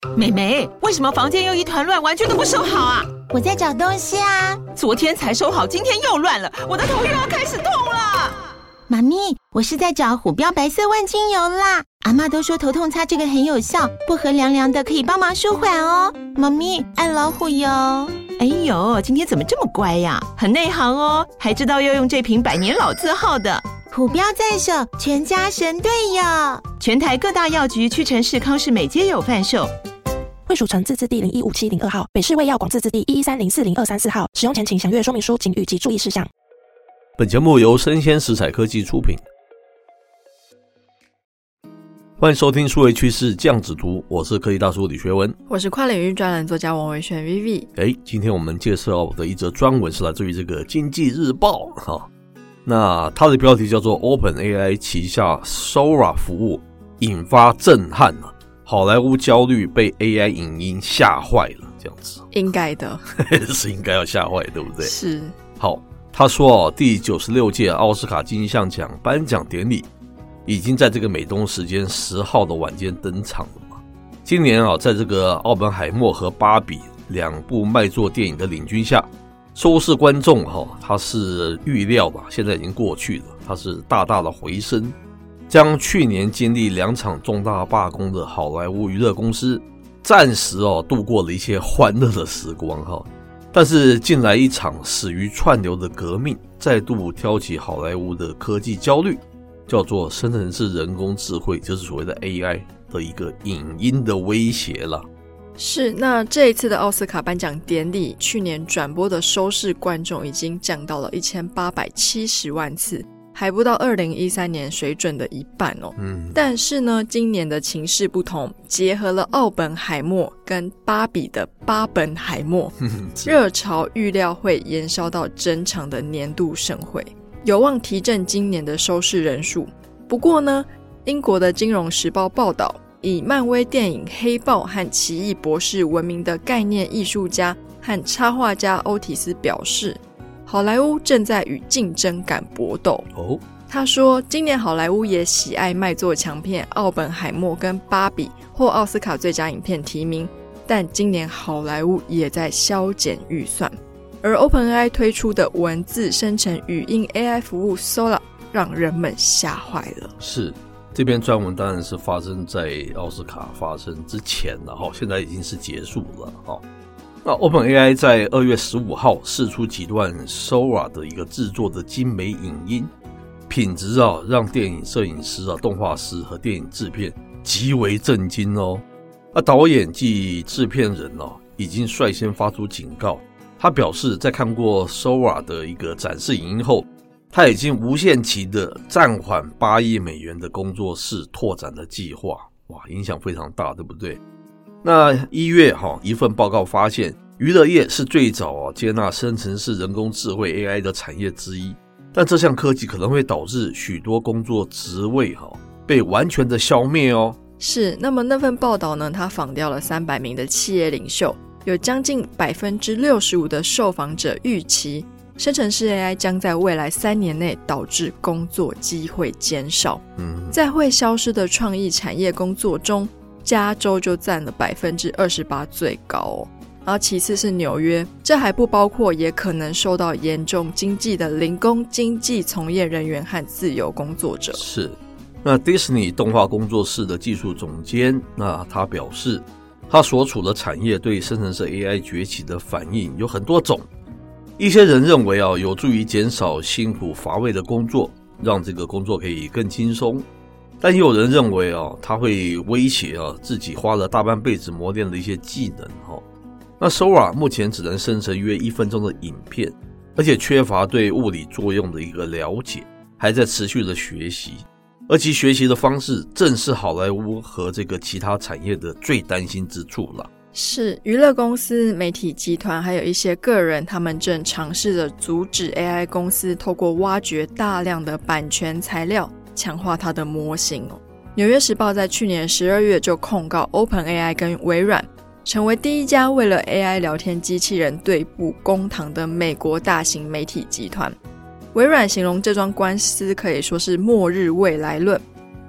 妹妹，为什么房间又一团乱，完全都不收好啊？ 我在找东西啊。 昨天才收好，今天又乱了，我的头又要开始痛了。 妈咪，我是在找虎标白色万金油啦。阿嬷都说头痛擦这个很有效，薄荷凉凉的，可以帮忙舒缓哦。妈咪，爱老虎油。 哎呦，今天怎么这么乖呀？很内行哦，还知道要用这瓶百年老字号的。 虎标在手，全家神队友。 全台各大药局、屈臣氏、康士美皆有贩售。 惠蜀城自治地015702号，北市卫药广自治地113040234号。使用前请详阅说明书警语及注意事项。 本节目由生鲜食材科技出品，欢迎收听数位趋势酱子读，我是科技大叔李学文， 我是跨领域专栏作家王维轩 Vivi。 今天我们介绍的一则专文是来自于这个经济日报那它的标题叫做 OpenAI 旗下 Sora 服务引发震撼好莱坞焦虑被 AI 影音吓坏了，这样子应该的是应该要吓坏，对不对？ 是。 好，他说第96届奥斯卡金像奖颁奖典礼已经在这个美东时间10号的晚间登场了嘛。今年在这个奥本海默和芭比两部卖座电影的领军下，收视观众他是预料吧，现在已经过去了，他是大大的回升，将去年经历2场重大罢工的好莱坞娱乐公司暂时度过了一些欢乐的时光但是近来一场始于串流的革命再度挑起好莱坞的科技焦虑，叫做生成式人工智慧，就是所谓的 AI 的一个影音的威胁了。 是，那这一次的奥斯卡颁奖典礼，去年转播的收视观众已经降到了1870万次，还不到2013年水准的一半但是呢，今年的情势不同，结合了奥本海默跟芭比的巴本海默热潮预料会延烧到整场的年度盛会，有望提振今年的收视人数。不过呢，英国的金融时报报道，以漫威电影黑豹和奇异博士闻名的概念艺术家和插画家欧提斯表示，好莱坞正在与竞争感搏斗他说，今年好莱坞也喜爱卖座强片奥本海默跟芭比获奥斯卡最佳影片提名，但今年好莱坞也在削减预算。而 OpenAI 推出的文字生成语音 AI 服务 Sora 让人们吓坏了。 是，这篇专文当然是发生在奥斯卡发生之前了现在已经是结束了那 OpenAI 在2月15号释出几段 Sora 的一个制作的精美影音，品质让电影摄影师动画师和电影制片极为震惊导演及制片人已经率先发出警告。他表示，在看过 Sora 的一个展示影音后，他已经无限期的暂缓8亿美元的工作室拓展的计划。哇，影响非常大，对不对？那1月一份报告发现，娱乐业是最早接纳生成式人工智慧 AI 的产业之一，但这项科技可能会导致许多工作职位被完全的消灭是，那么那份报道呢，它访调了300名的企业领袖，有将近 65% 的受访者预期生成式 AI 将在未来3年内导致工作机会减少在会消失的创意产业工作中，加州就占了 28% 最高然后其次是纽约，这还不包括也可能受到严重经济的零工经济从业人员和自由工作者。 是，那 Disney 动画工作室的技术总监，那他表示，他所处的产业对生成式 AI 崛起的反应有很多种，一些人认为有助于减少辛苦乏味的工作，让这个工作可以更轻松，但也有人认为它会威胁自己花了大半辈子磨练的一些技能那 Sora 目前只能生成约1分钟的影片，而且缺乏对物理作用的一个了解，还在持续的学习，而其学习的方式正是好莱坞和这个其他产业的最担心之处了。 是，娱乐公司、媒体集团还有一些个人，他们正尝试着阻止 AI 公司透过挖掘大量的版权材料强化它的模型纽约时报在去年12月就控告 OpenAI 跟微软成为第一家为了 AI 聊天机器人对簿公堂的美国大型媒体集团。微软形容这桩官司可以说是末日未来论，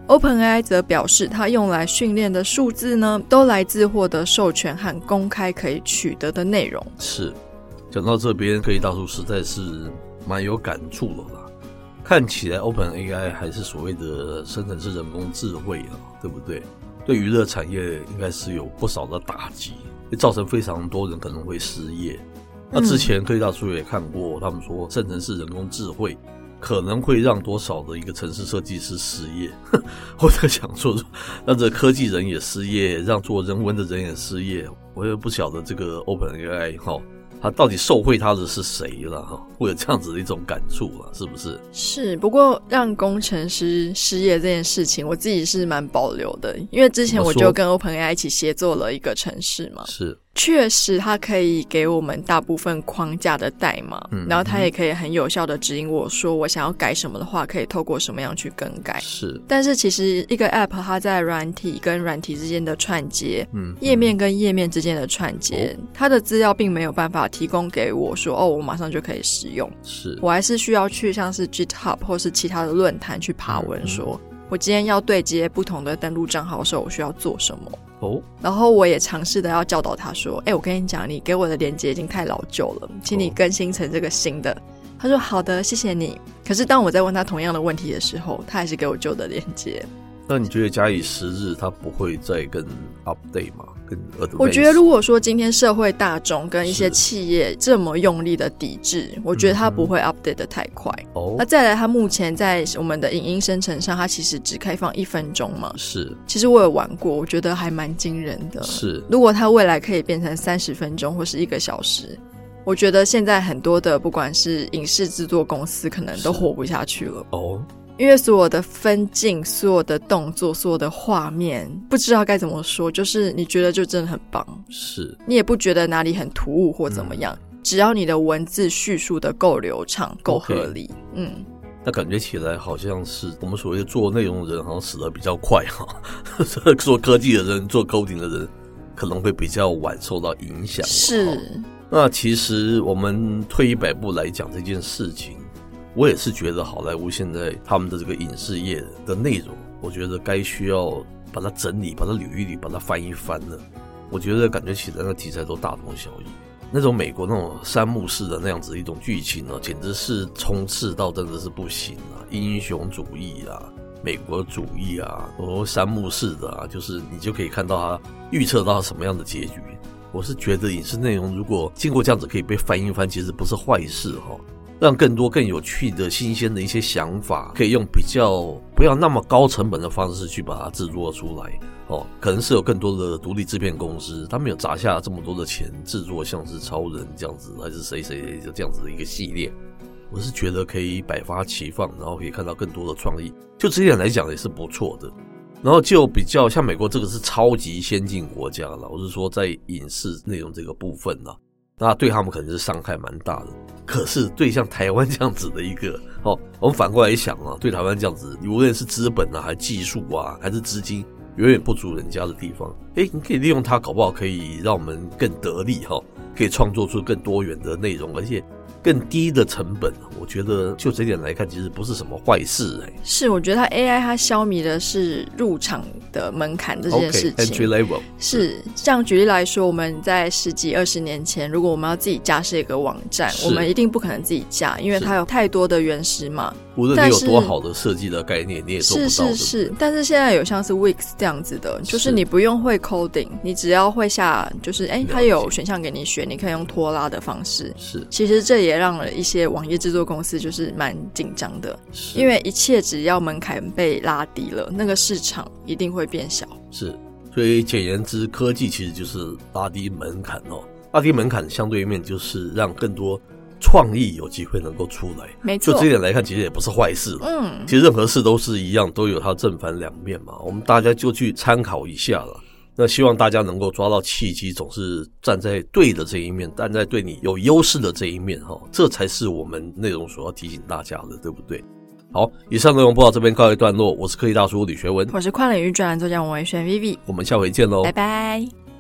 OpenAI 则表示，它用来训练的数字呢，都来自获得授权和公开可以取得的内容。 是，讲到这边，科技大叔实在是蛮有感触了啦。看起来 OpenAI 还是所谓的生成式人工智慧啊，对不对？对娱乐产业应该是有不少的打击，会造成非常多人可能会失业。那之前科技大叔也看过，他们说生成式人工智慧可能会让多少的一个程式设计师失业，我在想说让这科技人也失业，让做人文的人也失业，我也不晓得这个 OpenAI 他到底受贿他的是谁了会有这样子的一种感触了，是不是？ 是，不过让工程师失业这件事情我自己是蛮保留的，因为之前我就跟 OpenAI 一起协作了一个程式嘛。 是， 确实它可以给我们大部分框架的代码，然后它也可以很有效的指引我说我想要改什么的话可以透过什么样去更改。 是， 但是其实一个 App 它在软体跟软体之间的串接，页面跟页面之间的串接，它的资料并没有办法提供给我说我马上就可以使用。 是， 我还是需要去像是 GitHub 或是其他的论坛去爬文说我今天要对接不同的登录账号的时候我需要做什么。然后我也尝试的要教导他说我跟你讲，你给我的连结已经太老旧了，请你更新成这个新的。他说好的，谢谢你。可是当我在问他同样的问题的时候，他还是给我旧的连结。 那你觉得假以时日他不会再更 update 吗？更 advance？ 我觉得如果说今天社会大众跟一些企业这么用力的抵制，我觉得他不会 update 的太快。那再来，他目前在我们的影音生成上，他其实只开放1分钟嘛。 是， 其实我有玩过，我觉得还蛮惊人的。 是，如果他未来可以变成30分钟或是1个小时，我觉得现在很多的不管是影视制作公司可能都活不下去了。因为所有的分镜、所有的动作、所有的画面，不知道该怎么说，就是你觉得就真的很棒， 是你也不觉得哪里很突兀或怎么样，只要你的文字叙述的够流畅、够合理。 那感觉起来好像是我们所谓做内容的人好像死得比较快做科技的人、做 coding 的人可能会比较晚受到影响。 是。 那其实我们退100步来讲这件事情，我也是觉得好莱坞现在他们的这个影视业的内容，我觉得该需要把它整理，把它捋一捋，把它翻一翻了。我觉得感觉起来那题材都大同小异，那种美国那种三幕式的那样子一种剧情简直是冲刺到真的是不行英雄主义美国主义三幕式的就是你就可以看到它预测到什么样的结局。我是觉得影视内容如果经过这样子可以被翻一翻，其实不是坏事让更多更有趣的新鲜的一些想法可以用比较不要那么高成本的方式去把它制作出来可能是有更多的独立制片公司他们有砸下这么多的钱制作像是超人这样子还是谁这样子的一个系列，我是觉得可以百花齐放，然后可以看到更多的创意，就这点来讲也是不错的。然后就比较像美国这个是超级先进国家了，我是说在影视内容这个部分那对他们可能是伤害蛮大的。可是对像台湾这样子的一个我们反过来想对台湾这样子，无论是资本还是技术还是资金远远不足人家的地方，你可以利用它，搞不好可以让我们更得力可以创作出更多元的内容，而且更低的成本，我觉得就这点来看其实不是什么坏事是，我觉得AI 它消弭的是入场的门槛这件事情。 Entry level 是，像举例来说，我们在10几20年前，如果我们要自己架设一个网站，我们一定不可能自己架，因为它有太多的原始码。 无论你有多好的设计的概念，你也做不到。 是，但是现在有像是 Wix 这样子的，就是你不用会 coding， 你只要会下，就是它有选项给你选，你可以用拖拉的方式。 是， 其实这也让了一些网页制作公司就是蛮紧张的，因为一切只要门槛被拉低了，那个市场一定会变小。 是，所以简言之，科技其实就是拉低门槛拉低门槛相对面就是让更多创意有机会能够出来。 没错， 就这一点来看其实也不是坏事其实任何事都是一样，都有它正反两面嘛，我们大家就去参考一下了。那希望大家能够抓到契机，总是站在对的这一面，站在对你有优势的这一面这才是我们内容所要提醒大家的，对不对？好，以上内容播到这边告一段落，我是科技大叔李学文， 我是跨领域专栏作家王维轩 Vivi， 我们下回见咯， 拜拜。